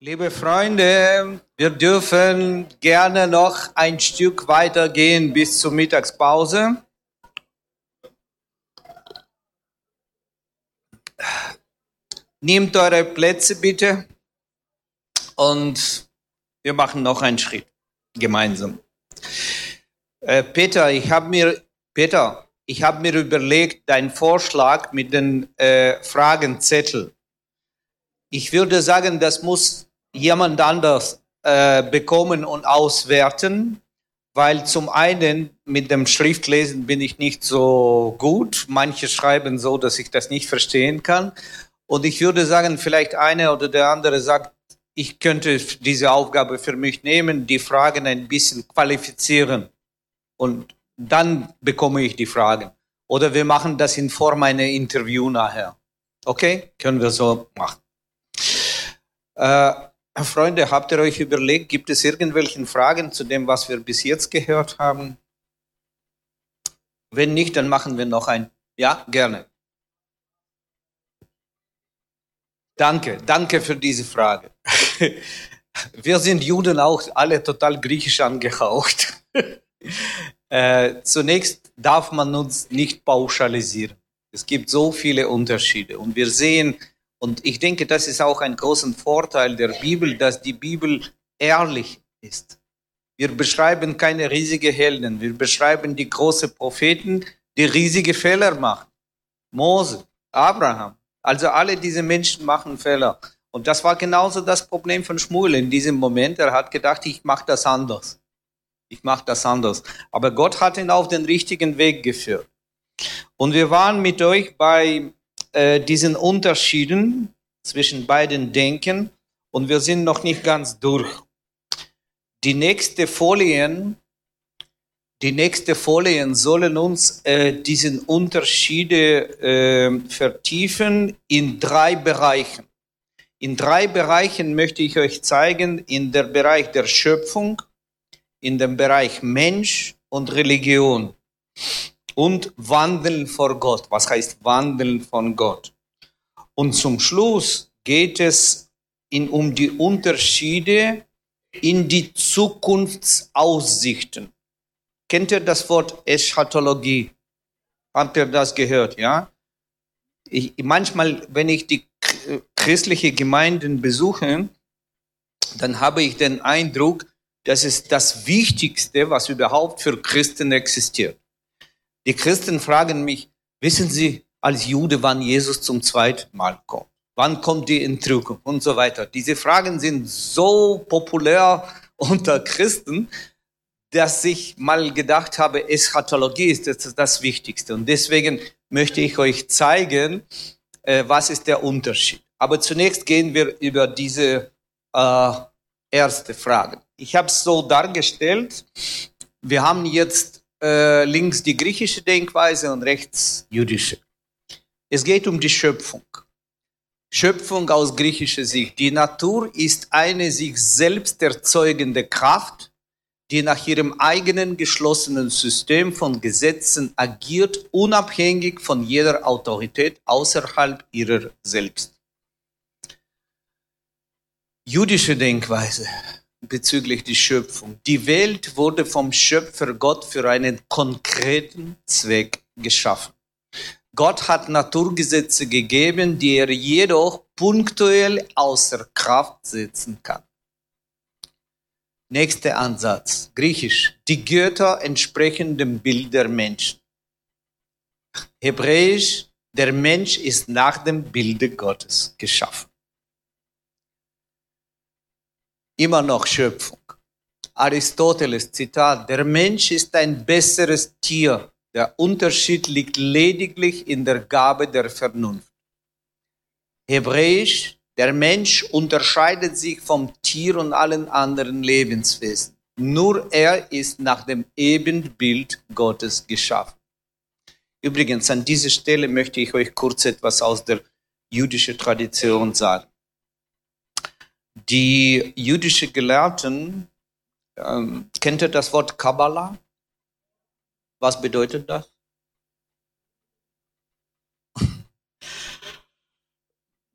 Liebe Freunde, wir dürfen gerne noch ein Stück weitergehen bis zur Mittagspause. Nehmt eure Plätze bitte und wir machen noch einen Schritt gemeinsam. Peter, ich habe mir überlegt, deinen Vorschlag mit den Fragenzettel. Ich würde sagen, das muss jemand anders bekommen und auswerten, weil zum einen mit dem Schriftlesen bin ich nicht so gut. Manche schreiben so, dass ich das nicht verstehen kann. Und ich würde sagen, vielleicht einer oder der andere sagt, ich könnte diese Aufgabe für mich nehmen, die Fragen ein bisschen qualifizieren. Und dann bekomme ich die Fragen. Oder wir machen das in Form einer Interview nachher. Okay? Können wir so machen. Freunde, habt ihr euch überlegt, gibt es irgendwelche Fragen zu dem, was wir bis jetzt gehört haben? Wenn nicht, dann machen wir noch ein. Ja, gerne. Danke für diese Frage. Wir sind Juden auch alle total griechisch angehaucht. Zunächst darf man uns nicht pauschalisieren. Es gibt so viele Unterschiede und wir sehen, und ich denke, das ist auch ein großer Vorteil der Bibel, dass die Bibel ehrlich ist. Wir beschreiben keine riesigen Helden, wir beschreiben die großen Propheten, die riesige Fehler machen. Mose, Abraham, also alle diese Menschen machen Fehler. Und das war genauso das Problem von Schmuel in diesem Moment. Er hat gedacht, ich mache das anders. Aber Gott hat ihn auf den richtigen Weg geführt. Und wir waren mit euch bei diesen Unterschieden zwischen beiden Denken und wir sind noch nicht ganz durch. Die nächste Folien sollen uns diesen Unterschiede vertiefen in 3 Bereichen. In 3 Bereichen möchte ich euch zeigen, in der Bereich der Schöpfung, in dem Bereich Mensch und Religion. Und Wandeln vor Gott. Was heißt Wandeln von Gott? Und zum Schluss geht es um die Unterschiede in die Zukunftsaussichten. Kennt ihr das Wort Eschatologie? Habt ihr das gehört, ja? Manchmal, wenn ich die christliche Gemeinden besuche, dann habe ich den Eindruck, das ist das Wichtigste, was überhaupt für Christen existiert. Die Christen fragen mich, wissen Sie als Jude, wann Jesus zum 2. Mal kommt? Wann kommt die Entrückung und so weiter? Diese Fragen sind so populär unter Christen, dass ich mal gedacht habe, Eschatologie ist das Wichtigste. Und deswegen möchte ich euch zeigen, was ist der Unterschied. Aber zunächst gehen wir über diese erste Frage. Ich habe es so dargestellt, wir haben jetzt links die griechische Denkweise und rechts jüdische. Es geht um die Schöpfung. Schöpfung aus griechischer Sicht. Die Natur ist eine sich selbst erzeugende Kraft, die nach ihrem eigenen geschlossenen System von Gesetzen agiert, unabhängig von jeder Autorität außerhalb ihrer selbst. Jüdische Denkweise bezüglich der Schöpfung. Die Welt wurde vom Schöpfer Gott für einen konkreten Zweck geschaffen. Gott hat Naturgesetze gegeben, die er jedoch punktuell außer Kraft setzen kann. Nächster Ansatz, Griechisch. Die Götter entsprechen dem Bild der Menschen. Hebräisch, der Mensch ist nach dem Bilde Gottes geschaffen. Immer noch Schöpfung. Aristoteles, Zitat, der Mensch ist ein besseres Tier. Der Unterschied liegt lediglich in der Gabe der Vernunft. Hebräisch, der Mensch unterscheidet sich vom Tier und allen anderen Lebenswesen. Nur er ist nach dem Ebenbild Gottes geschaffen. Übrigens, an dieser Stelle möchte ich euch kurz etwas aus der jüdischen Tradition sagen. Die jüdischen Gelehrten, kennt ihr das Wort Kabbalah? Was bedeutet das?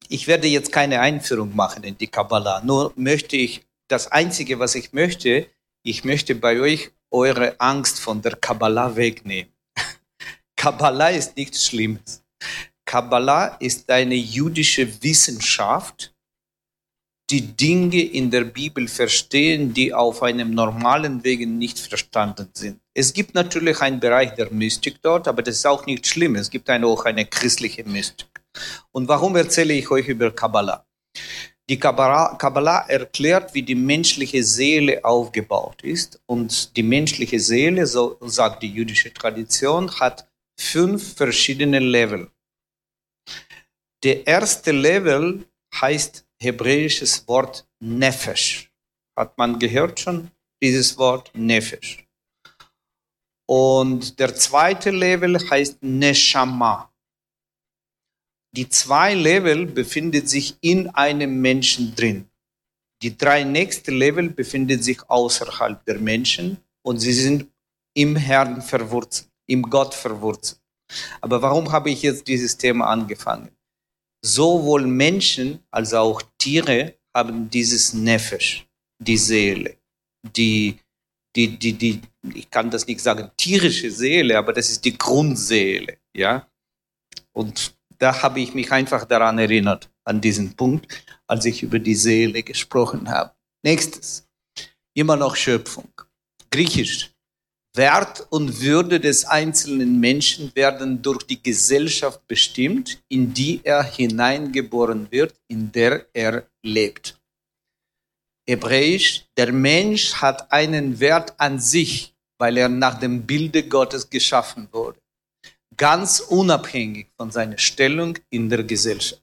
Ich werde jetzt keine Einführung machen in die Kabbalah. Nur möchte ich, das Einzige, was ich möchte bei euch eure Angst von der Kabbalah wegnehmen. Kabbalah ist nichts Schlimmes. Kabbalah ist eine jüdische Wissenschaft, die Dinge in der Bibel verstehen, die auf einem normalen Wege nicht verstanden sind. Es gibt natürlich einen Bereich der Mystik dort, aber das ist auch nicht schlimm. Es gibt auch eine christliche Mystik. Und warum erzähle ich euch über Kabbalah? Die Kabbalah erklärt, wie die menschliche Seele aufgebaut ist. Und die menschliche Seele, so sagt die jüdische Tradition, hat 5 verschiedene Level. Der erste Level heißt hebräisches Wort Nefesh. Hat man gehört schon? Dieses Wort Nefesh. Und der zweite Level heißt Neshama. Die 2 Level befinden sich in einem Menschen drin. Die 3 nächsten Level befinden sich außerhalb der Menschen und sie sind im Herrn verwurzelt, im Gott verwurzelt. Aber warum habe ich jetzt dieses Thema angefangen? Sowohl Menschen als auch Tiere haben dieses Nefesh, die Seele, die ich kann das nicht sagen, tierische Seele, aber das ist die Grundseele, ja. Und da habe ich mich einfach daran erinnert, an diesen Punkt, als ich über die Seele gesprochen habe. Nächstes, immer noch Schöpfung. Griechisch. Wert und Würde des einzelnen Menschen werden durch die Gesellschaft bestimmt, in die er hineingeboren wird, in der er lebt. Hebräisch, der Mensch hat einen Wert an sich, weil er nach dem Bilde Gottes geschaffen wurde, ganz unabhängig von seiner Stellung in der Gesellschaft.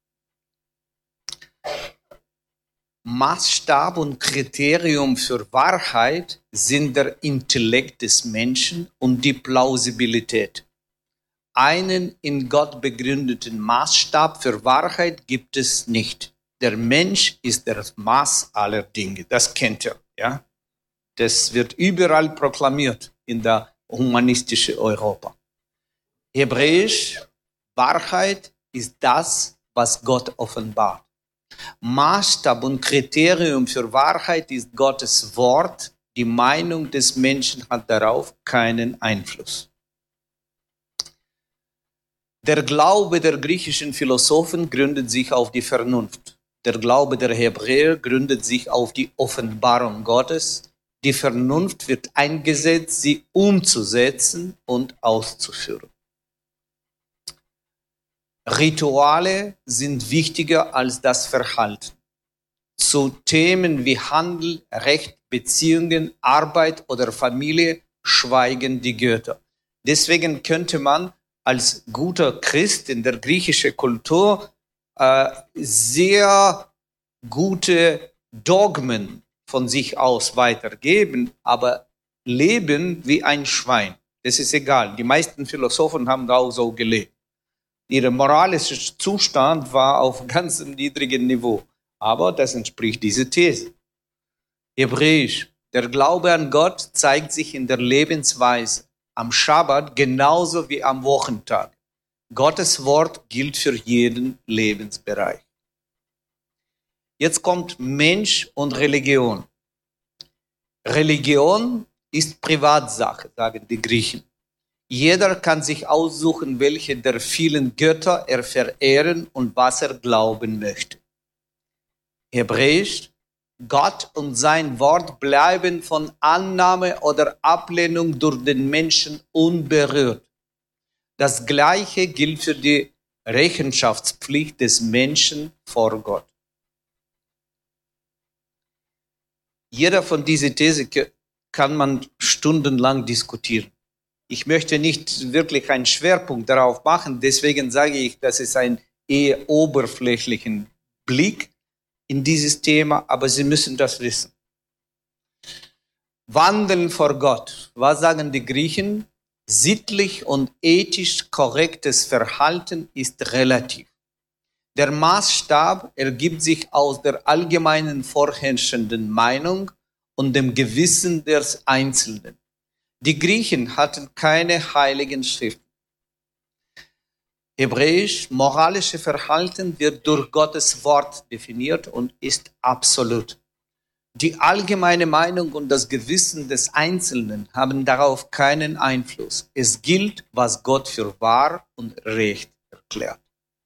Maßstab und Kriterium für Wahrheit sind der Intellekt des Menschen und die Plausibilität. Einen in Gott begründeten Maßstab für Wahrheit gibt es nicht. Der Mensch ist das Maß aller Dinge. Das kennt ihr, ja? Das wird überall proklamiert in der humanistischen Europa. Hebräisch, Wahrheit ist das, was Gott offenbart. Maßstab und Kriterium für Wahrheit ist Gottes Wort. Die Meinung des Menschen hat darauf keinen Einfluss. Der Glaube der griechischen Philosophen gründet sich auf die Vernunft. Der Glaube der Hebräer gründet sich auf die Offenbarung Gottes. Die Vernunft wird eingesetzt, sie umzusetzen und auszuführen. Rituale sind wichtiger als das Verhalten. Zu Themen wie Handel, Recht, Beziehungen, Arbeit oder Familie schweigen die Götter. Deswegen könnte man als guter Christ in der griechischen Kultur sehr gute Dogmen von sich aus weitergeben, aber leben wie ein Schwein. Das ist egal. Die meisten Philosophen haben auch so gelebt. Ihr moralischer Zustand war auf ganz niedrigem Niveau. Aber das entspricht dieser These. Hebräisch. Der Glaube an Gott zeigt sich in der Lebensweise. Am Schabbat genauso wie am Wochentag. Gottes Wort gilt für jeden Lebensbereich. Jetzt kommt Mensch und Religion. Religion ist Privatsache, sagen die Griechen. Jeder kann sich aussuchen, welche der vielen Götter er verehren und was er glauben möchte. Hebräisch, Gott und sein Wort bleiben von Annahme oder Ablehnung durch den Menschen unberührt. Das Gleiche gilt für die Rechenschaftspflicht des Menschen vor Gott. Jeder von diesen Thesen kann man stundenlang diskutieren. Ich möchte nicht wirklich einen Schwerpunkt darauf machen, deswegen sage ich, das ist ein eher oberflächlichen Blick in dieses Thema, aber Sie müssen das wissen. Wandeln vor Gott. Was sagen die Griechen? Sittlich und ethisch korrektes Verhalten ist relativ. Der Maßstab ergibt sich aus der allgemeinen vorherrschenden Meinung und dem Gewissen des Einzelnen. Die Griechen hatten keine heiligen Schriften. Hebräisch, moralische Verhalten wird durch Gottes Wort definiert und ist absolut. Die allgemeine Meinung und das Gewissen des Einzelnen haben darauf keinen Einfluss. Es gilt, was Gott für wahr und recht erklärt.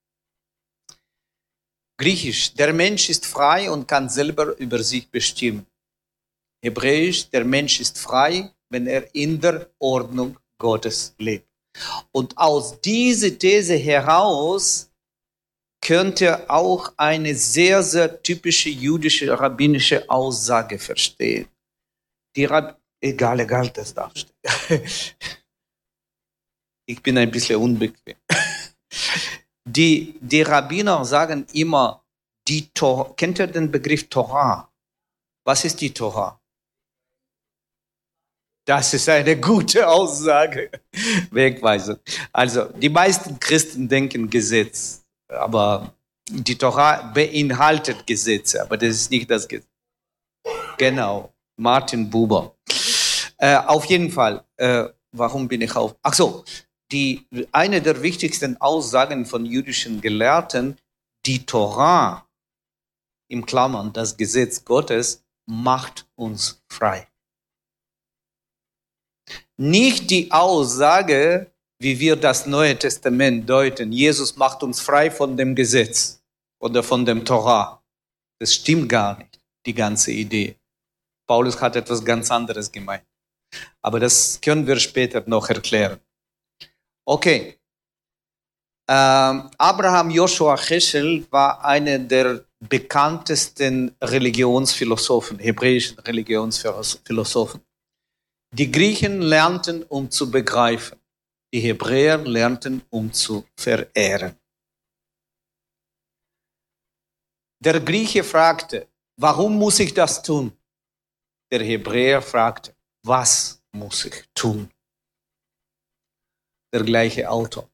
Griechisch, der Mensch ist frei und kann selber über sich bestimmen. Hebräisch, der Mensch ist frei, wenn er in der Ordnung Gottes lebt. Und aus dieser These heraus könnte auch eine sehr, sehr typische jüdische rabbinische Aussage verstehen. Egal, das darf stehen. Ich bin ein bisschen unbequem. Die Rabbiner sagen immer, die Torah. Kennt ihr den Begriff Torah? Was ist die Torah? Das ist eine gute Aussage. Wegweisung. Also, die meisten Christen denken Gesetz, aber die Torah beinhaltet Gesetze, aber das ist nicht das Gesetz. Genau, Martin Buber. Auf jeden Fall, warum bin ich auf? Ach so, eine der wichtigsten Aussagen von jüdischen Gelehrten, die Torah, im Klammern, das Gesetz Gottes, macht uns frei. Nicht die Aussage, wie wir das Neue Testament deuten, Jesus macht uns frei von dem Gesetz oder von dem Torah. Das stimmt gar nicht, die ganze Idee. Paulus hat etwas ganz anderes gemeint. Aber das können wir später noch erklären. Okay. Abraham Joshua Heschel war einer der bekanntesten Religionsphilosophen, hebräischen Religionsphilosophen. Die Griechen lernten, um zu begreifen. Die Hebräer lernten, um zu verehren. Der Grieche fragte, warum muss ich das tun? Der Hebräer fragte, was muss ich tun? Der gleiche Autor.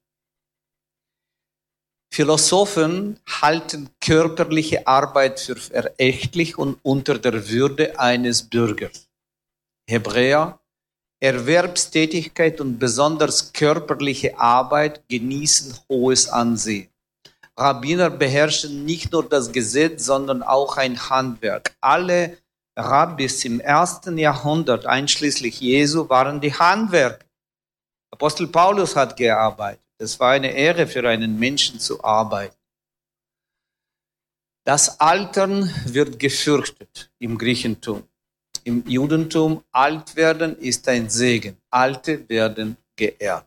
Philosophen halten körperliche Arbeit für verächtlich und unter der Würde eines Bürgers. Hebräer, Erwerbstätigkeit und besonders körperliche Arbeit genießen hohes Ansehen. Rabbiner beherrschen nicht nur das Gesetz, sondern auch ein Handwerk. Alle Rabbis im 1. Jahrhundert, einschließlich Jesu, waren die Handwerker. Apostel Paulus hat gearbeitet. Es war eine Ehre für einen Menschen zu arbeiten. Das Altern wird gefürchtet im Griechentum. Im Judentum, alt werden ist ein Segen. Alte werden geehrt.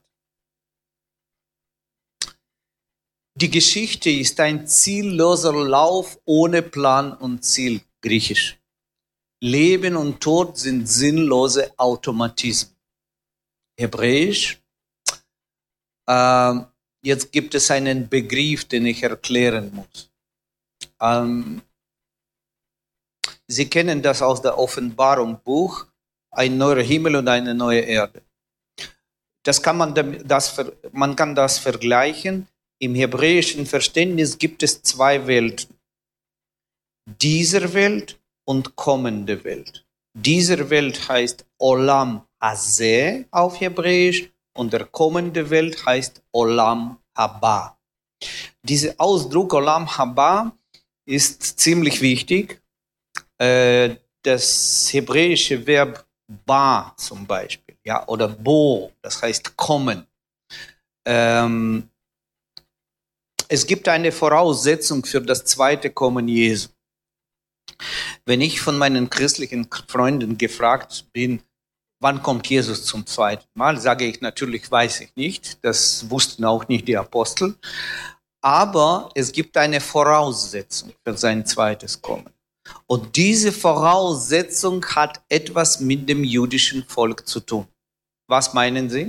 Die Geschichte ist ein zielloser Lauf ohne Plan und Ziel, griechisch. Leben und Tod sind sinnlose Automatismen. Hebräisch. Jetzt gibt es einen Begriff, den ich erklären muss. Sie kennen das aus der Offenbarung Buch, ein neuer Himmel und eine neue Erde. Man kann das vergleichen. Im hebräischen Verständnis gibt es zwei Welten. Dieser Welt und kommende Welt. Diese Welt heißt Olam Hazeh auf Hebräisch und der kommende Welt heißt Olam Haba. Dieser Ausdruck Olam Haba ist ziemlich wichtig. Das hebräische Verb ba zum Beispiel, ja, oder bo, das heißt kommen. Es gibt eine Voraussetzung für das zweite Kommen Jesu. Wenn ich von meinen christlichen Freunden gefragt bin, wann kommt Jesus zum zweiten Mal, sage ich natürlich, weiß ich nicht. Das wussten auch nicht die Apostel. Aber es gibt eine Voraussetzung für sein zweites Kommen. Und diese Voraussetzung hat etwas mit dem jüdischen Volk zu tun. Was meinen Sie?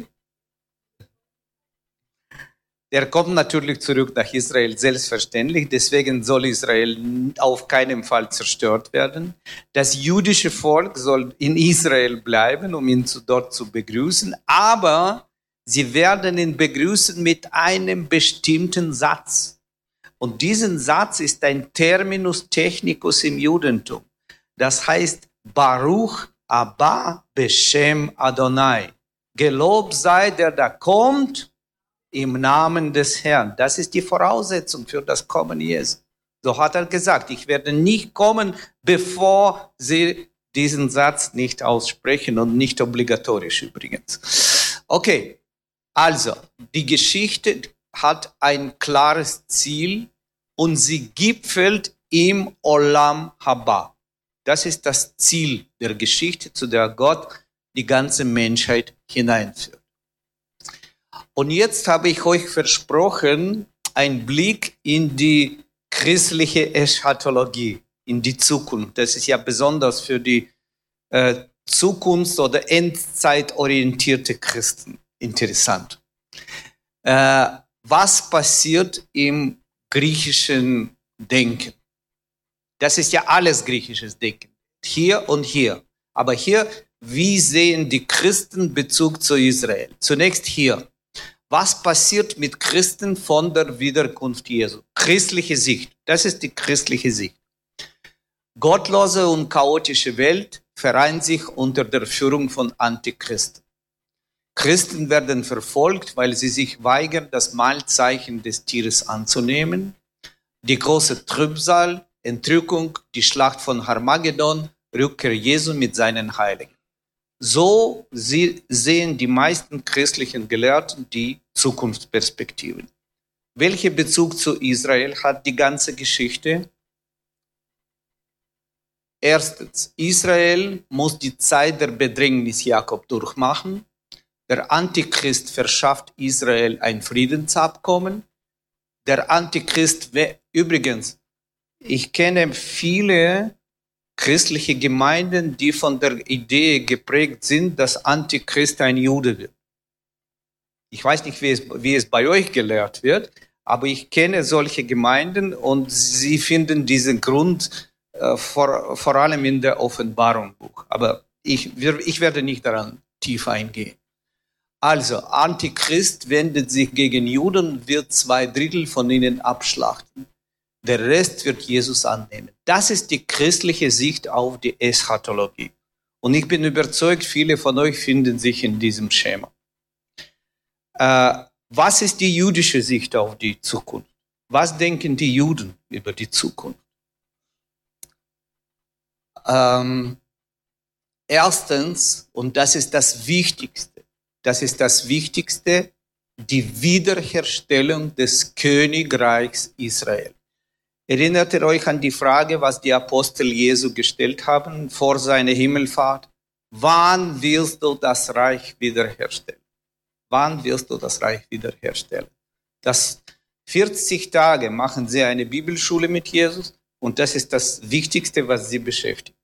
Der kommt natürlich zurück nach Israel, selbstverständlich. Deswegen soll Israel auf keinen Fall zerstört werden. Das jüdische Volk soll in Israel bleiben, um ihn dort zu begrüßen. Aber sie werden ihn begrüßen mit einem bestimmten Satz. Und diesen Satz ist ein Terminus technicus im Judentum. Das heißt, Baruch Abba Beshem Adonai. Gelobt sei der da kommt im Namen des Herrn. Das ist die Voraussetzung für das Kommen Jesu. So hat er gesagt, ich werde nicht kommen, bevor sie diesen Satz nicht aussprechen und nicht obligatorisch übrigens. Okay, also die Geschichte hat ein klares Ziel und sie gipfelt im Olam Haba. Das ist das Ziel der Geschichte, zu der Gott die ganze Menschheit hineinführt. Und jetzt habe ich euch versprochen, einen Blick in die christliche Eschatologie, in die Zukunft. Das ist ja besonders für die zukunfts- oder endzeitorientierte Christen interessant. Was passiert im griechischen Denken? Das ist ja alles griechisches Denken, hier und hier. Aber hier, wie sehen die Christen Bezug zu Israel? Zunächst hier. Was passiert mit Christen von der Wiederkunft Jesu? Christliche Sicht. Das ist die christliche Sicht. Gottlose und chaotische Welt vereint sich unter der Führung von Antichristen. Christen werden verfolgt, weil sie sich weigern, das Mahlzeichen des Tieres anzunehmen. Die große Trübsal, Entrückung, die Schlacht von Armageddon, Rückkehr Jesu mit seinen Heiligen. So sehen die meisten christlichen Gelehrten die Zukunftsperspektiven. Welcher Bezug zu Israel hat die ganze Geschichte? Erstens, Israel muss die Zeit der Bedrängnis Jakob durchmachen. Der Antichrist verschafft Israel ein Friedensabkommen. Der Antichrist, übrigens, ich kenne viele christliche Gemeinden, die von der Idee geprägt sind, dass Antichrist ein Jude wird. Ich weiß nicht, wie es bei euch gelehrt wird, aber ich kenne solche Gemeinden und sie finden diesen Grund vor allem in der Offenbarung-Buch. Aber ich werde nicht daran tief eingehen. Also, Antichrist wendet sich gegen Juden und wird 2/3 von ihnen abschlachten. Der Rest wird Jesus annehmen. Das ist die christliche Sicht auf die Eschatologie. Und ich bin überzeugt, viele von euch finden sich in diesem Schema. Was ist die jüdische Sicht auf die Zukunft? Was denken die Juden über die Zukunft? Erstens, und das ist das Wichtigste, die Wiederherstellung des Königreichs Israel. Erinnert ihr euch an die Frage, was die Apostel Jesu gestellt haben vor seiner Himmelfahrt? Wann willst du das Reich wiederherstellen? Wann willst du das Reich wiederherstellen? 40 Tage machen sie eine Bibelschule mit Jesus und das ist das Wichtigste, was sie beschäftigt.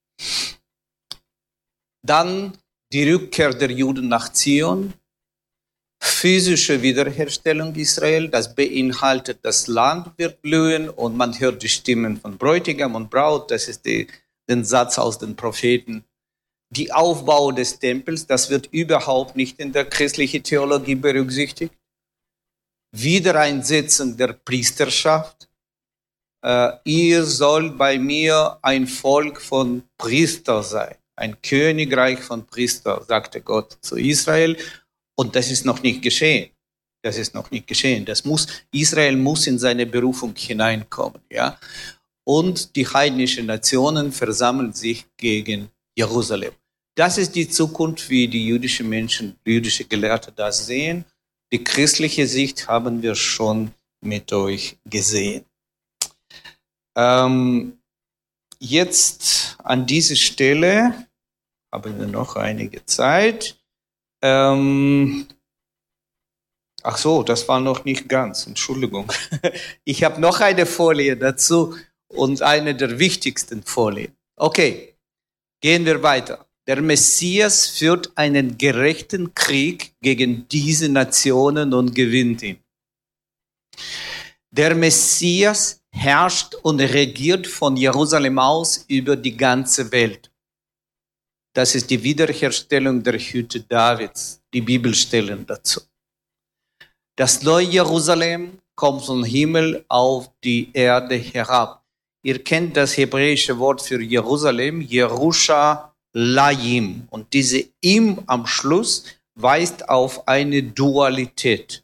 Dann die Rückkehr der Juden nach Zion, physische Wiederherstellung Israel, das beinhaltet, das Land wird blühen und man hört die Stimmen von Bräutigam und Braut, das ist den Satz aus den Propheten. Die Aufbau des Tempels, das wird überhaupt nicht in der christlichen Theologie berücksichtigt. Wiedereinsetzung der Priesterschaft. Ihr sollt bei mir ein Volk von Priester sein, ein Königreich von Priester, sagte Gott zu Israel. Und das ist noch nicht geschehen. Israel muss in seine Berufung hineinkommen. Ja? Und die heidnischen Nationen versammeln sich gegen Jerusalem. Das ist die Zukunft, wie die jüdischen Menschen, jüdische Gelehrte das sehen. Die christliche Sicht haben wir schon mit euch gesehen. Jetzt an dieser Stelle haben wir noch einige Zeit. Ach so, das war noch nicht ganz, Entschuldigung. Ich habe noch eine Folie dazu und eine der wichtigsten Folien. Okay, gehen wir weiter. Der Messias führt einen gerechten Krieg gegen diese Nationen und gewinnt ihn. Der Messias herrscht und regiert von Jerusalem aus über die ganze Welt. Das ist die Wiederherstellung der Hütte Davids, die Bibelstellen dazu. Das neue Jerusalem kommt vom Himmel auf die Erde herab. Ihr kennt das hebräische Wort für Jerusalem, Yerushalayim. Und diese Im am Schluss weist auf eine Dualität.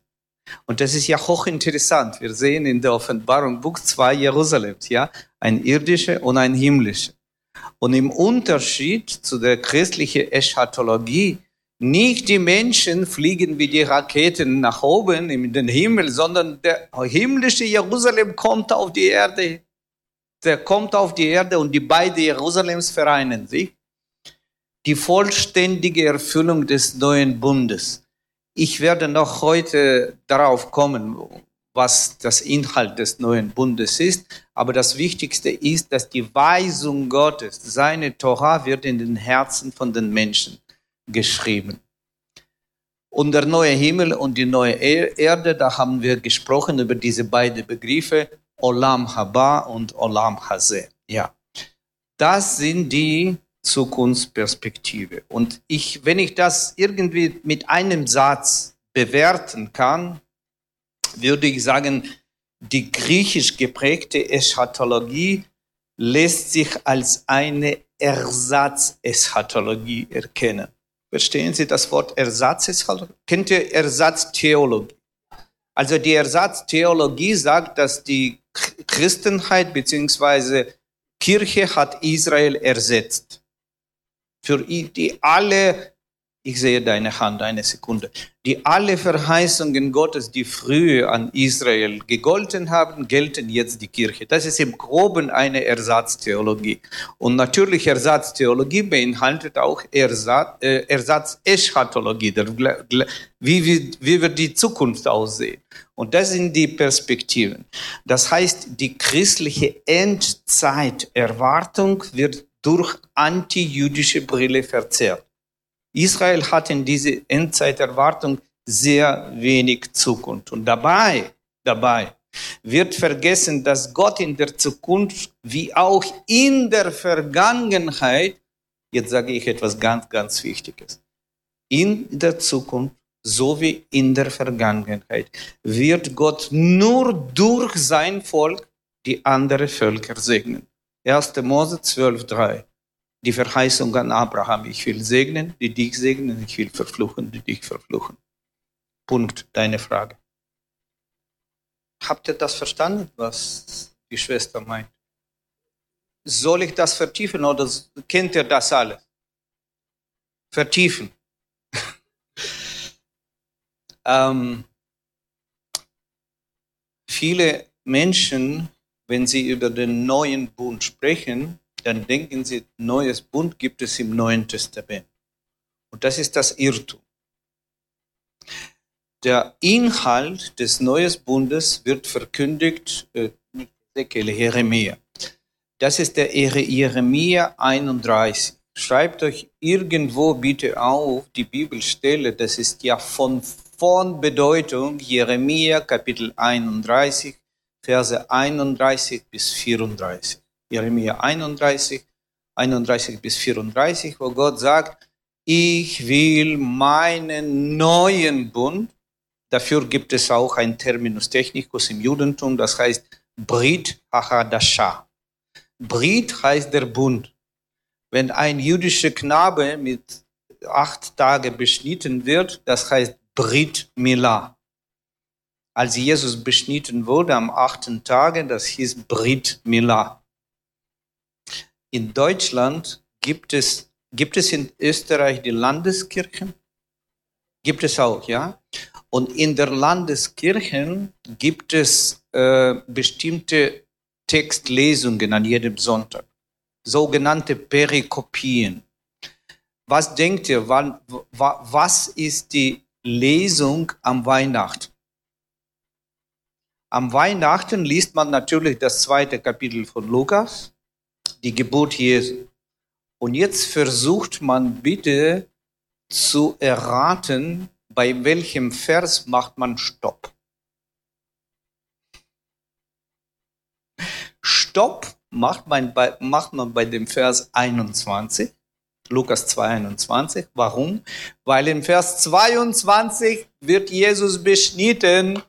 Und das ist ja hochinteressant. Wir sehen in der Offenbarung Buch 2 Jerusalems, ja, ein irdischer und ein himmlischer. Und im Unterschied zu der christlichen Eschatologie, nicht die Menschen fliegen wie die Raketen nach oben in den Himmel, sondern der himmlische Jerusalem kommt auf die Erde. Der kommt auf die Erde und die beiden Jerusalems vereinen sich. Die vollständige Erfüllung des neuen Bundes. Ich werde noch heute darauf kommen, was das Inhalt des neuen Bundes ist. Aber das Wichtigste ist, dass die Weisung Gottes, seine Tora, wird in den Herzen von den Menschen geschrieben. Und der neue Himmel und die neue Erde, da haben wir gesprochen über diese beiden Begriffe, Olam Haba und Olam Hazeh. Ja, das sind die Zukunftsperspektive. Und wenn ich das irgendwie mit einem Satz bewerten kann, würde ich sagen, die griechisch geprägte Eschatologie lässt sich als eine Ersatzeschatologie erkennen. Verstehen Sie das Wort Ersatzeschatologie? Kennt ihr Ersatztheologie? Also die Ersatztheologie sagt, dass die Christenheit bzw. Kirche hat Israel ersetzt. Für die alle, ich sehe deine Hand, eine Sekunde, die alle Verheißungen Gottes, die früher an Israel gegolten haben, gelten jetzt die Kirche. Das ist im Groben eine Ersatztheologie. Und natürlich Ersatztheologie beinhaltet auch Ersatzeschatologie, wie wird die Zukunft aussehen. Und das sind die Perspektiven. Das heißt, die christliche Endzeiterwartung wird durch antijüdische Brille verzerrt. Israel hat in diese Endzeiterwartung sehr wenig Zukunft. Und dabei wird vergessen, dass Gott in der Zukunft wie auch in der Vergangenheit, jetzt sage ich etwas ganz, ganz Wichtiges, in der Zukunft sowie in der Vergangenheit wird Gott nur durch sein Volk die anderen Völker segnen. 1. Mose 12,3. Die Verheißung an Abraham. Ich will segnen, die dich segnen, ich will verfluchen, die dich verfluchen. Punkt, deine Frage. Habt ihr das verstanden, was die Schwester meint? Soll ich das vertiefen oder kennt ihr das alles? Vertiefen. Viele Menschen, wenn sie über den neuen Bund sprechen, dann denken sie, neues Bund gibt es im Neuen Testament. Und das ist das Irrtum. Der Inhalt des neuen Bundes wird verkündigt, Jeremia. Das ist der Jeremia 31. Schreibt euch irgendwo bitte auf die Bibelstelle, das ist ja von Bedeutung, Jeremia Kapitel 31, Verse 31 bis 34. Jeremia 31 bis 34, wo Gott sagt, ich will meinen neuen Bund, dafür gibt es auch ein Terminus technicus im Judentum, das heißt Brit Hachadasha. Brit heißt der Bund. Wenn ein jüdischer Knabe mit 8 Tagen beschnitten wird, das heißt Brit Milah. Als Jesus beschnitten wurde am 8. Tage, das hieß Brit Milah. In Deutschland gibt es in Österreich die Landeskirchen? Gibt es auch, ja? Und in der Landeskirchen gibt es bestimmte Textlesungen an jedem Sonntag, sogenannte Perikopien. Was denkt ihr, was ist die Lesung am Weihnachten? Am Weihnachten liest man natürlich das 2. Kapitel von Lukas, die Geburt Jesu. Und jetzt versucht man bitte zu erraten, bei welchem Vers macht man Stopp. Stopp macht man bei dem Vers 21, Lukas 2,21. Warum? Weil in Vers 22 wird Jesus beschnitten.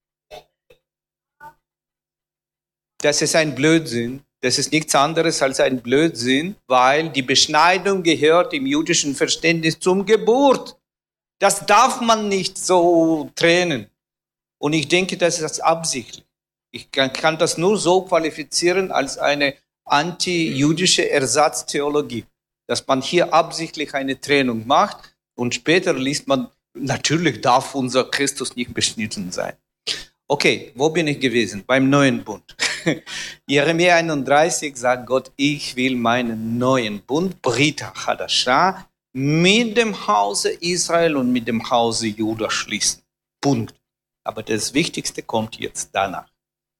Das ist ein Blödsinn. Das ist nichts anderes als ein Blödsinn, weil die Beschneidung gehört im jüdischen Verständnis zum Geburt. Das darf man nicht so trennen. Und ich denke, das ist absichtlich. Ich kann das nur so qualifizieren als eine anti-jüdische Ersatztheologie, dass man hier absichtlich eine Trennung macht und später liest man, natürlich darf unser Christus nicht beschnitten sein. Okay, wo bin ich gewesen? Beim neuen Bund. Jeremia 31 sagt Gott, ich will meinen neuen Bund, Brita Chadasha, mit dem Hause Israel und mit dem Hause Juda schließen. Punkt. Aber das Wichtigste kommt jetzt danach.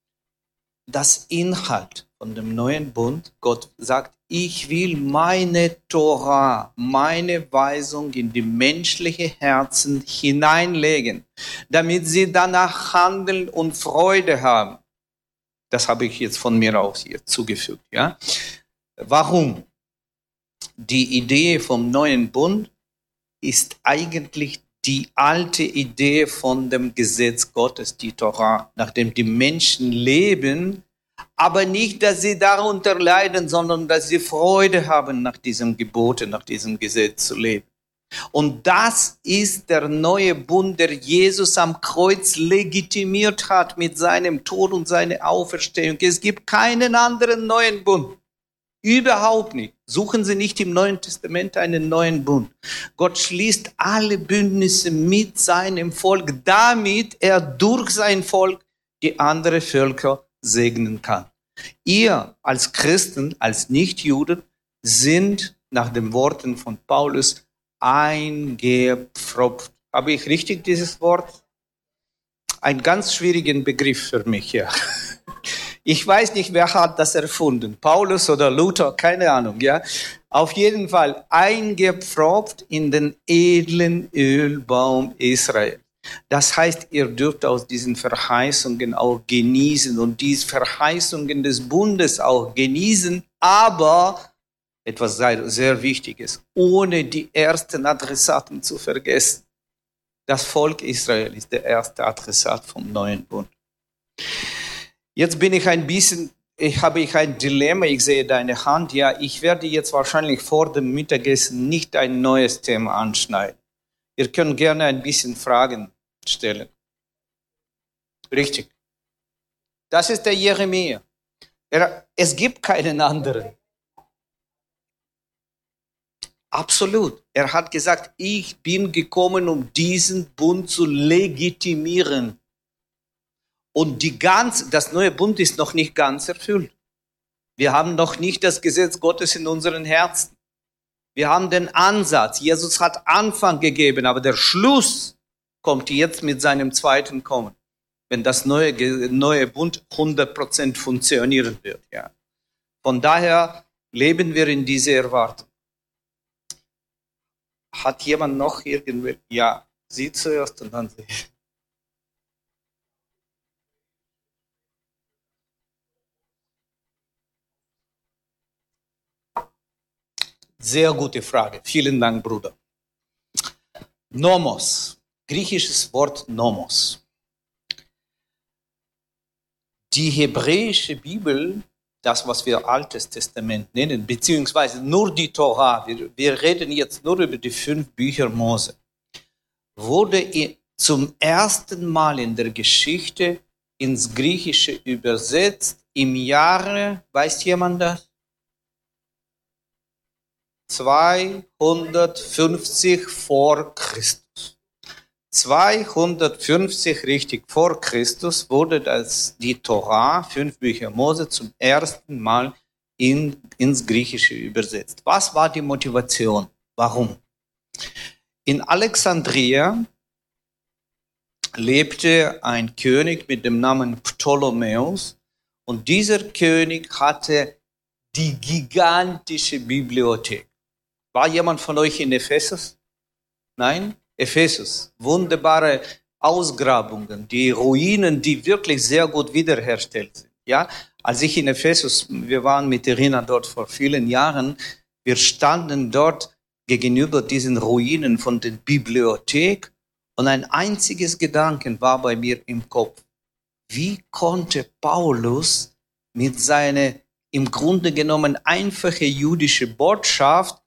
Das Inhalt von dem neuen Bund, Gott sagt, ich will meine Torah, meine Weisung in die menschlichen Herzen hineinlegen, damit sie danach handeln und Freude haben. Das habe ich jetzt von mir aus hier zugefügt. Ja? Warum? Die Idee vom neuen Bund ist eigentlich die alte Idee von dem Gesetz Gottes, die Torah, nachdem die Menschen leben, aber nicht, dass sie darunter leiden, sondern dass sie Freude haben, nach diesem Gebote, nach diesem Gesetz zu leben. Und das ist der neue Bund, der Jesus am Kreuz legitimiert hat mit seinem Tod und seiner Auferstehung. Es gibt keinen anderen neuen Bund. Überhaupt nicht. Suchen Sie nicht im Neuen Testament einen neuen Bund. Gott schließt alle Bündnisse mit seinem Volk, damit er durch sein Volk die anderen Völker segnen kann. Ihr als Christen, als Nichtjuden, sind nach den Worten von Paulus eingepfropft. Habe ich richtig dieses Wort? Ein ganz schwieriger Begriff für mich, ja. Ich weiß nicht, wer hat das erfunden, Paulus oder Luther, keine Ahnung, ja. Auf jeden Fall eingepfropft in den edlen Ölbaum Israel. Das heißt, ihr dürft aus diesen Verheißungen auch genießen und diese Verheißungen des Bundes auch genießen, aber etwas sehr Wichtiges, ohne die ersten Adressaten zu vergessen. Das Volk Israel ist der erste Adressat vom neuen Bund. Jetzt habe ich ein Dilemma, ich sehe deine Hand, ja, ich werde jetzt wahrscheinlich vor dem Mittagessen nicht ein neues Thema anschneiden. Ihr könnt gerne ein bisschen Fragen stellen. Richtig. Das ist der Jeremia. Es gibt keinen anderen. Absolut. Er hat gesagt, ich bin gekommen, um diesen Bund zu legitimieren. Und das neue Bund ist noch nicht ganz erfüllt. Wir haben noch nicht das Gesetz Gottes in unseren Herzen. Wir haben den Ansatz. Jesus hat Anfang gegeben, aber der Schluss kommt jetzt mit seinem zweiten Kommen, wenn das neue Bund 100% funktionieren wird. Ja. Von daher leben wir in dieser Erwartung. Hat jemand noch irgendwie? Ja, Sie zuerst und dann Sie. Sehr gute Frage. Vielen Dank, Bruder. Nomos, griechisches Wort Nomos. Die hebräische Bibel, das, was wir Altes Testament nennen, beziehungsweise nur die Torah, wir reden jetzt nur über die 5 Bücher Mose, wurde zum ersten Mal in der Geschichte ins Griechische übersetzt im Jahre, weiß jemand das? 250 vor Christus. 250 richtig vor Christus wurde die Torah, 5 Bücher Mose, zum ersten Mal ins Griechische übersetzt. Was war die Motivation? Warum? In Alexandria lebte ein König mit dem Namen Ptolemäus und dieser König hatte die gigantische Bibliothek. War jemand von euch in Ephesus? Nein? Ephesus. Wunderbare Ausgrabungen, die Ruinen, die wirklich sehr gut wiederhergestellt sind. Ja? Als ich in Ephesus, wir waren mit Irina dort vor vielen Jahren, wir standen dort gegenüber diesen Ruinen von der Bibliothek und ein einziges Gedanken war bei mir im Kopf. Wie konnte Paulus mit seiner im Grunde genommen einfache jüdische Botschaft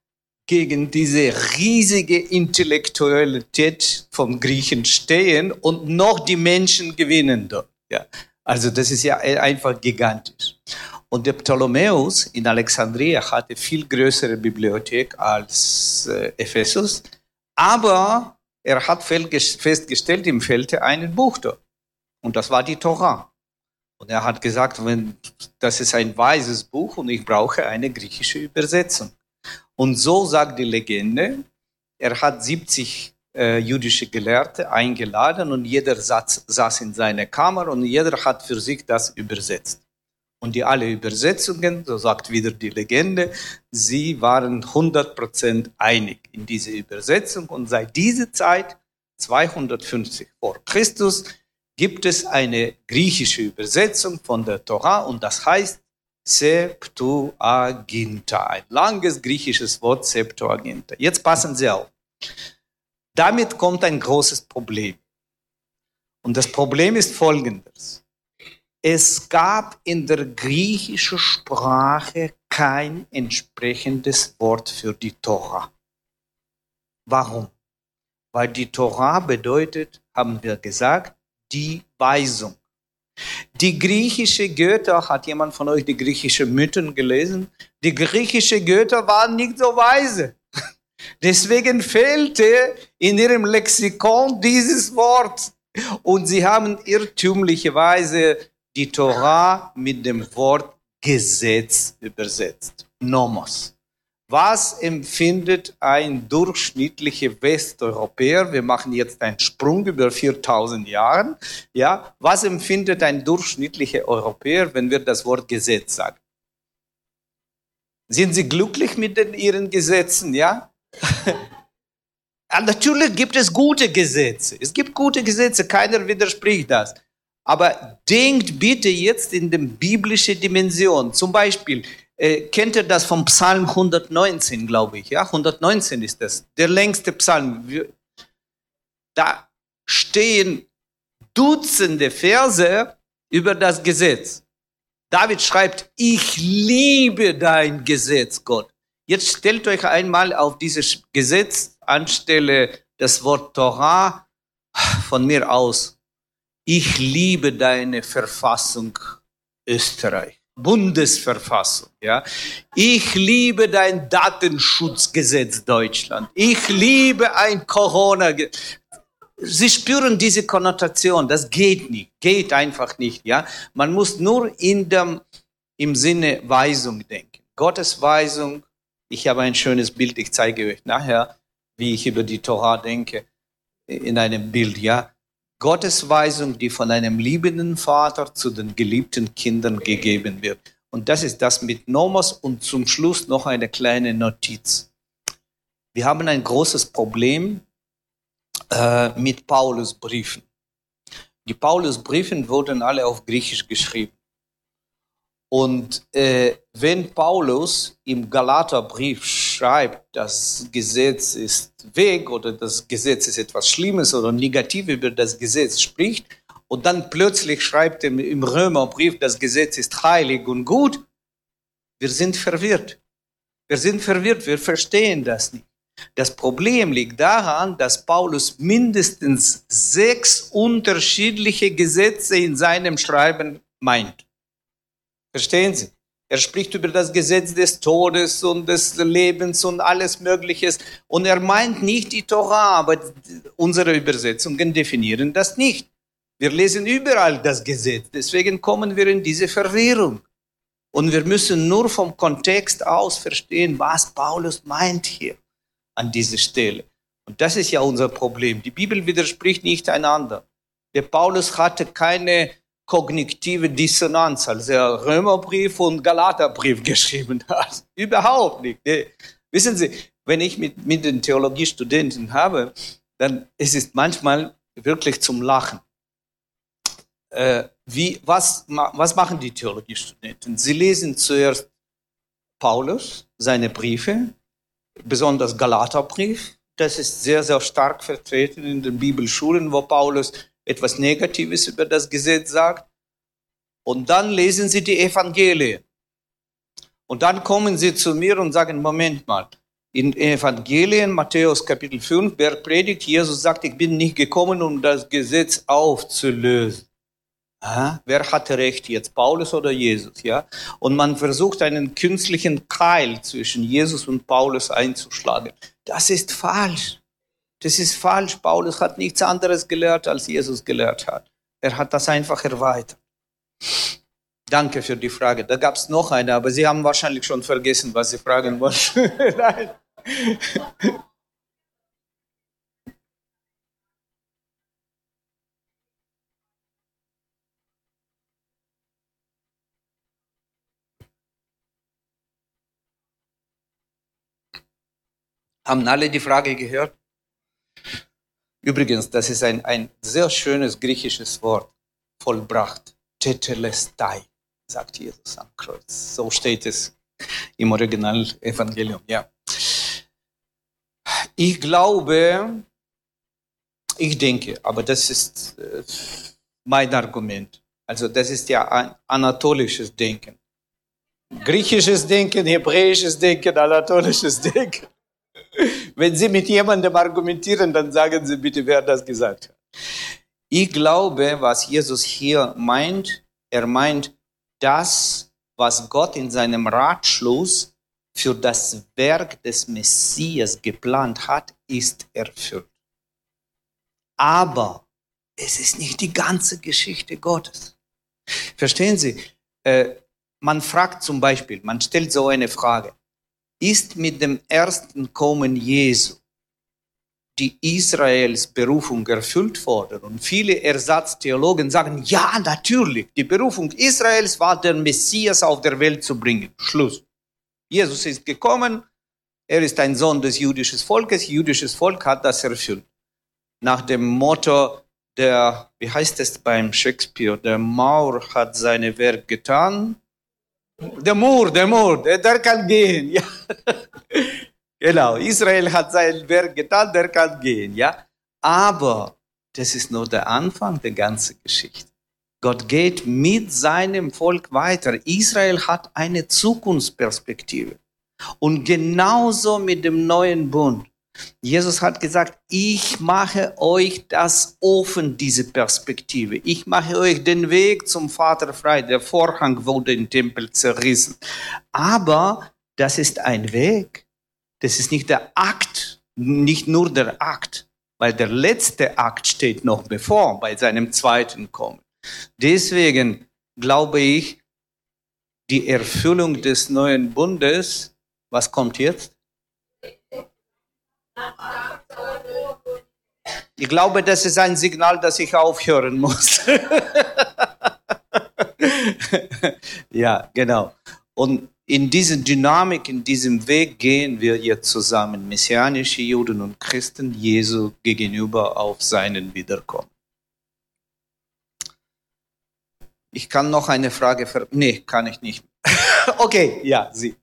gegen diese riesige Intellektualität vom Griechen stehen und noch die Menschen gewinnen dort. Ja. Also das ist ja einfach gigantisch. Und der Ptolemäus in Alexandria hatte viel größere Bibliothek als Ephesus, aber er hat festgestellt, ihm fehlte ein Buch dort. Und das war die Tora. Und er hat gesagt, das ist ein weises Buch und ich brauche eine griechische Übersetzung. Und so sagt die Legende, er hat 70 jüdische Gelehrte eingeladen und jeder saß in seiner Kammer und jeder hat für sich das übersetzt. Und die alle Übersetzungen, so sagt wieder die Legende, sie waren 100% einig in dieser Übersetzung. Und seit dieser Zeit, 250 vor Christus, gibt es eine griechische Übersetzung von der Tora und das heißt Septuaginta. Ein langes griechisches Wort, Septuaginta. Jetzt passen Sie auf. Damit kommt ein großes Problem. Und das Problem ist folgendes. Es gab in der griechischen Sprache kein entsprechendes Wort für die Tora. Warum? Weil die Tora bedeutet, haben wir gesagt, die Weisung. Die griechische Götter, hat jemand von euch die griechische Mythen gelesen? Die griechische Götter waren nicht so weise. Deswegen fehlte in ihrem Lexikon dieses Wort. Und sie haben irrtümlicherweise die Tora mit dem Wort Gesetz übersetzt. Nomos. Was empfindet ein durchschnittlicher Westeuropäer? Wir machen jetzt einen Sprung über 4000 Jahre. Ja, was empfindet ein durchschnittlicher Europäer, wenn wir das Wort Gesetz sagen? Sind Sie glücklich mit Ihren Gesetzen? Ja? Ja, natürlich gibt es gute Gesetze. Es gibt gute Gesetze, keiner widerspricht das. Aber denkt bitte jetzt in der biblischen Dimension. Zum Beispiel, kennt ihr das vom Psalm 119, glaube ich? Ja, 119 ist das, der längste Psalm. Da stehen Dutzende Verse über das Gesetz. David schreibt, ich liebe dein Gesetz, Gott. Jetzt stellt euch einmal auf dieses Gesetz anstelle das Wort Torah von mir aus. Ich liebe deine Verfassung Österreich. Bundesverfassung, ja. Ich liebe dein Datenschutzgesetz Deutschland. Ich liebe ein Corona-Gesetz. Sie spüren diese Konnotation, das geht nicht, geht einfach nicht, ja. Man muss nur im Sinne Weisung denken. Gottes Weisung, ich habe ein schönes Bild, ich zeige euch nachher, wie ich über die Tora denke, in einem Bild, ja. Gottes Weisung, die von einem liebenden Vater zu den geliebten Kindern gegeben wird. Und das ist das mit Nomos und zum Schluss noch eine kleine Notiz. Wir haben ein großes Problem mit Paulus Briefen. Die Paulus Briefen wurden alle auf Griechisch geschrieben. Und wenn Paulus im Galaterbrief schreibt, das Gesetz ist weg oder das Gesetz ist etwas Schlimmes oder negativ über das Gesetz spricht und dann plötzlich schreibt er im Römerbrief, das Gesetz ist heilig und gut, wir sind verwirrt. Wir sind verwirrt, wir verstehen das nicht. Das Problem liegt daran, dass Paulus mindestens 6 unterschiedliche Gesetze in seinem Schreiben meint. Verstehen Sie? Er spricht über das Gesetz des Todes und des Lebens und alles Mögliche. Und er meint nicht die Tora, aber unsere Übersetzungen definieren das nicht. Wir lesen überall das Gesetz, deswegen kommen wir in diese Verwirrung. Und wir müssen nur vom Kontext aus verstehen, was Paulus meint hier an dieser Stelle. Und das ist ja unser Problem. Die Bibel widerspricht nicht einander. Der Paulus hatte keine kognitive Dissonanz, als er Römerbrief und Galaterbrief geschrieben hat. Überhaupt nicht. Wissen Sie, wenn ich mit den Theologiestudenten habe, dann ist es manchmal wirklich zum Lachen. Was machen die Theologiestudenten? Sie lesen zuerst Paulus, seine Briefe, besonders Galaterbrief. Das ist sehr, sehr stark vertreten in den Bibelschulen, wo Paulus etwas Negatives über das Gesetz sagt. Und dann lesen sie die Evangelien. Und dann kommen sie zu mir und sagen, Moment mal, In Evangelien, Matthäus Kapitel 5, Bergpredigt, Jesus sagt, ich bin nicht gekommen, um das Gesetz aufzulösen. Wer hatte recht jetzt, Paulus oder Jesus? Ja? Und man versucht, einen künstlichen Keil zwischen Jesus und Paulus einzuschlagen. Das ist falsch. Das ist falsch. Paulus hat nichts anderes gelehrt, als Jesus gelehrt hat. Er hat das einfach erweitert. Danke für die Frage. Da gab es noch eine, aber Sie haben wahrscheinlich schon vergessen, was Sie fragen wollten. Nein. Haben alle die Frage gehört? Übrigens, das ist ein sehr schönes griechisches Wort. Vollbracht. Tetelestai, sagt Jesus am Kreuz. So steht es im Original-Evangelium. Ja. Ich glaube, ich denke, aber das ist mein Argument. Also das ist ja ein anatolisches Denken. Griechisches Denken, hebräisches Denken, anatolisches Denken. Wenn Sie mit jemandem argumentieren, dann sagen Sie bitte, wer das gesagt hat. Ich glaube, was Jesus hier meint, er meint, das, was Gott in seinem Ratschluss für das Werk des Messias geplant hat, ist erfüllt. Aber es ist nicht die ganze Geschichte Gottes. Verstehen Sie? Man fragt zum Beispiel, man stellt so eine Frage, ist mit dem ersten Kommen Jesu die Israels Berufung erfüllt worden? Und viele Ersatztheologen sagen, ja, natürlich, die Berufung Israels war, den Messias auf der Welt zu bringen. Schluss. Jesus ist gekommen, er ist ein Sohn des jüdischen Volkes, jüdisches Volk hat das erfüllt. Nach dem Motto, wie heißt es beim Shakespeare, der Maur hat seine Werk getan. Der Mur, der kann gehen. Ja. Genau, Israel hat sein Werk getan, der kann gehen. Ja. Aber das ist nur der Anfang der ganzen Geschichte. Gott geht mit seinem Volk weiter. Israel hat eine Zukunftsperspektive. Und genauso mit dem neuen Bund. Jesus hat gesagt, ich mache euch das offen, diese Perspektive. Ich mache euch den Weg zum Vater frei. Der Vorhang wurde im Tempel zerrissen. Aber das ist ein Weg. Das ist nicht der Akt, nicht nur der Akt, weil der letzte Akt steht noch bevor, bei seinem zweiten Kommen. Deswegen glaube ich, die Erfüllung des neuen Bundes, was kommt jetzt? Ich glaube, das ist ein Signal, dass ich aufhören muss. Ja, genau. Und in diese Dynamik, in diesem Weg gehen wir jetzt zusammen, messianische Juden und Christen, Jesu gegenüber auf seinen Wiederkommen. Ich kann noch eine Frage Nee, kann ich nicht. Okay, ja, Sie.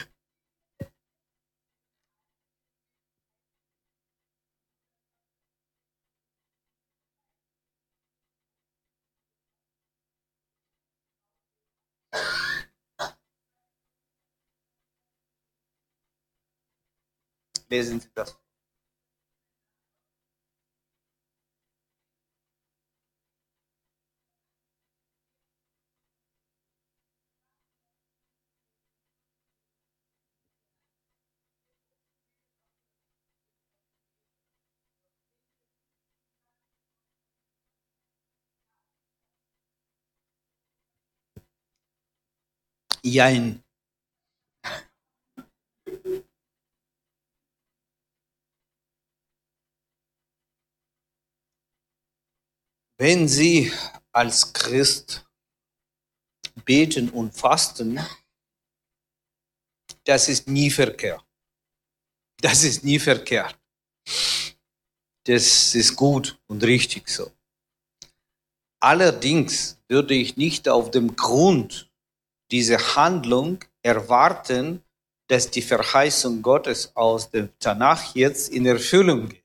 Lesen Sie das. Jein. Wenn Sie als Christ beten und fasten, das ist nie verkehrt. Das ist nie verkehrt. Das ist gut und richtig so. Allerdings würde ich nicht auf dem Grund dieser Handlung erwarten, dass die Verheißung Gottes aus dem Tanach jetzt in Erfüllung geht.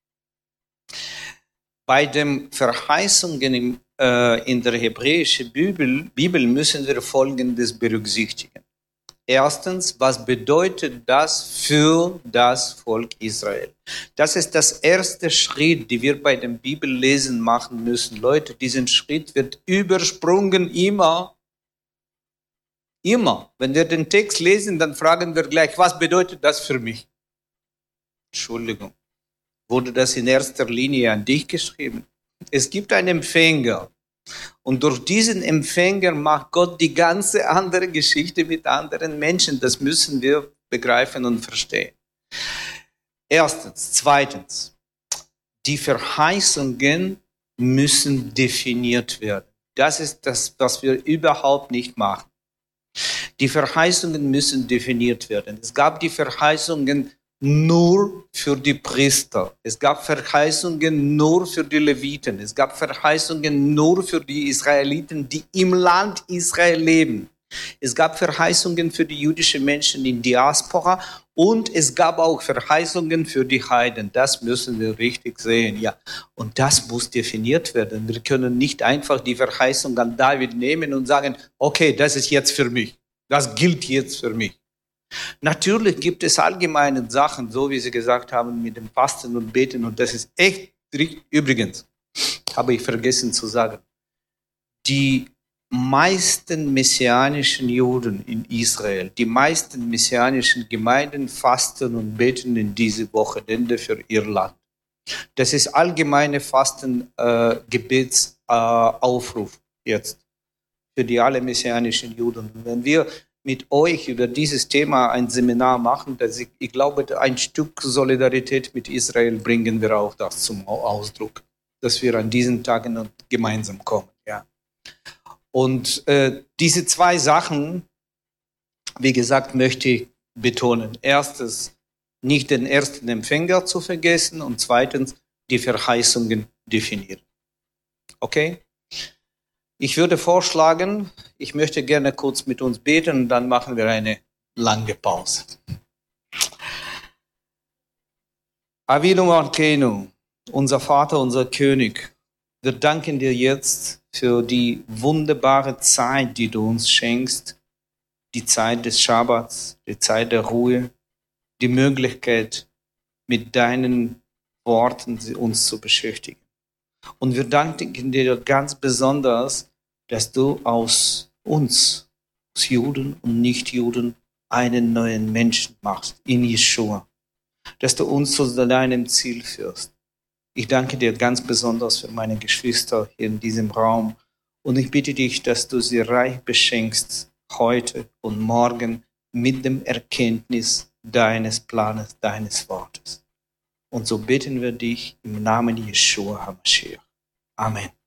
Bei den Verheißungen in der hebräischen Bibel müssen wir Folgendes berücksichtigen. Erstens, was bedeutet das für das Volk Israel? Das ist das erste Schritt, den wir bei dem Bibellesen machen müssen. Leute, diesen Schritt wird übersprungen immer. Immer. Wenn wir den Text lesen, dann fragen wir gleich, was bedeutet das für mich? Entschuldigung. Wurde das in erster Linie an dich geschrieben? Es gibt einen Empfänger. Und durch diesen Empfänger macht Gott die ganze andere Geschichte mit anderen Menschen. Das müssen wir begreifen und verstehen. Erstens. Zweitens. Die Verheißungen müssen definiert werden. Das ist das, was wir überhaupt nicht machen. Die Verheißungen müssen definiert werden. Es gab die Verheißungen nur für die Priester. Es gab Verheißungen nur für die Leviten. Es gab Verheißungen nur für die Israeliten, die im Land Israel leben. Es gab Verheißungen für die jüdischen Menschen in Diaspora und es gab auch Verheißungen für die Heiden. Das müssen wir richtig sehen, ja. Und das muss definiert werden. Wir können nicht einfach die Verheißung an David nehmen und sagen, okay, das ist jetzt für mich. Das gilt jetzt für mich. Natürlich gibt es allgemeine Sachen, so wie Sie gesagt haben, mit dem Fasten und Beten. Und das ist echt richtig. Übrigens, habe ich vergessen zu sagen, die meisten messianischen Juden in Israel, die meisten messianischen Gemeinden fasten und beten in diese Wochenende für ihr Land. Das ist allgemeine Fasten-Gebetsaufruf jetzt für die alle messianischen Juden. Und wenn wir mit euch über dieses Thema ein Seminar machen, dass ich glaube, ein Stück Solidarität mit Israel bringen wir auch das zum Ausdruck, dass wir an diesen Tagen gemeinsam kommen. Ja. Und diese zwei Sachen, wie gesagt, möchte ich betonen. Erstens, nicht den ersten Empfänger zu vergessen und zweitens, die Verheißungen definieren. Okay? Ich würde vorschlagen, ich möchte gerne kurz mit uns beten und dann machen wir eine lange Pause. Avinu Malkeinu, unser Vater, unser König, wir danken dir jetzt für die wunderbare Zeit, die du uns schenkst, die Zeit des Schabbats, die Zeit der Ruhe, die Möglichkeit, mit deinen Worten uns zu beschäftigen. Und wir danken dir ganz besonders, dass du aus uns, aus Juden und Nichtjuden, einen neuen Menschen machst, in Jeschua. Dass du uns zu deinem Ziel führst. Ich danke dir ganz besonders für meine Geschwister hier in diesem Raum. Und ich bitte dich, dass du sie reich beschenkst, heute und morgen, mit dem Erkenntnis deines Planes, deines Wortes. Und so bitten wir dich im Namen Jeschua HaMashiach. Amen.